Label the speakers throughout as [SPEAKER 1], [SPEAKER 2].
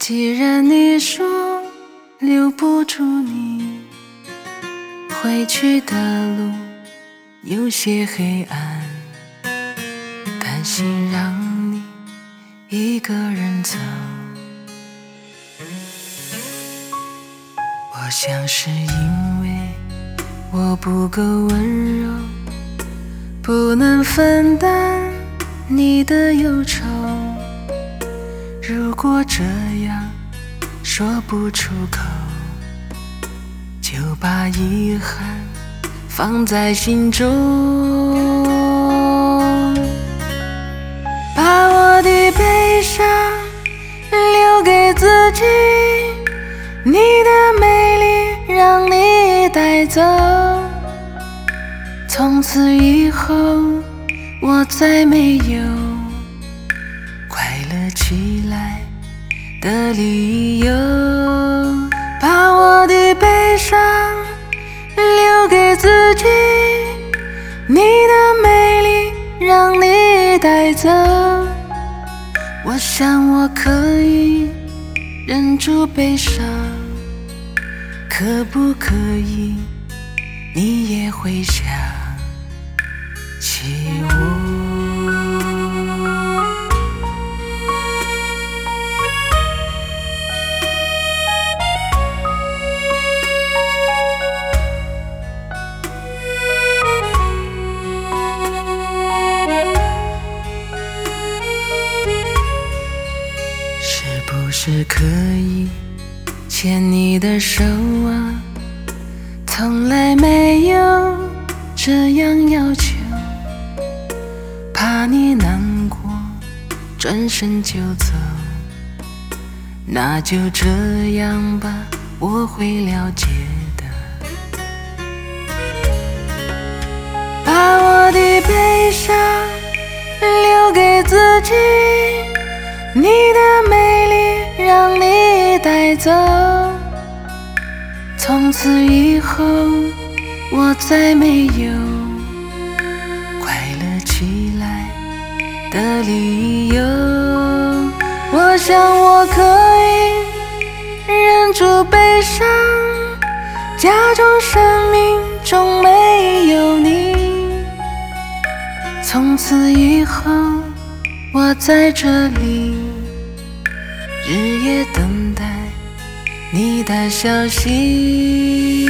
[SPEAKER 1] 既然你说留不住你，回去的路有些黑暗，担心让你一个人走。我想是因为我不够温柔，不能分担你的忧愁。如果这样说不出口，就把遗憾放在心中，把我的悲伤留给自己，你的美丽让你带走。从此以后我再没有快乐起来的理由，把我的悲伤留给自己，你的美丽让你带走。我想我可以忍住悲伤，可不可以你也会想起我？是不是可以牵你的手啊？从来没有这样要求，怕你难过转身就走，那就这样吧，我会了解的。把我的悲伤留给自己，你的美丽让你带走。从此以后我再没有快乐起来的理由。我想我可以忍住悲伤，假装生命中没有你。从此以后我在这里日夜等待你的消息，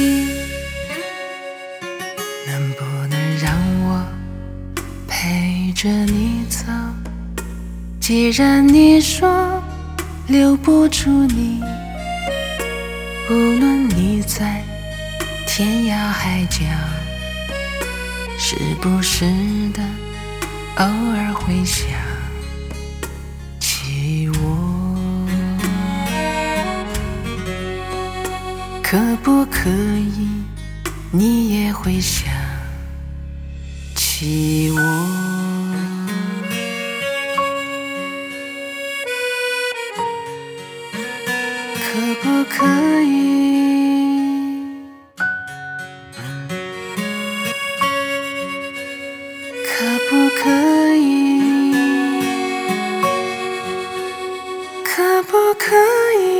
[SPEAKER 1] 能不能让我陪着你走？既然你说留不住你，无论你在天涯海角，是不是的偶尔会想起我？可不可以你也会想起我？可不可以？可不可以？可不可以？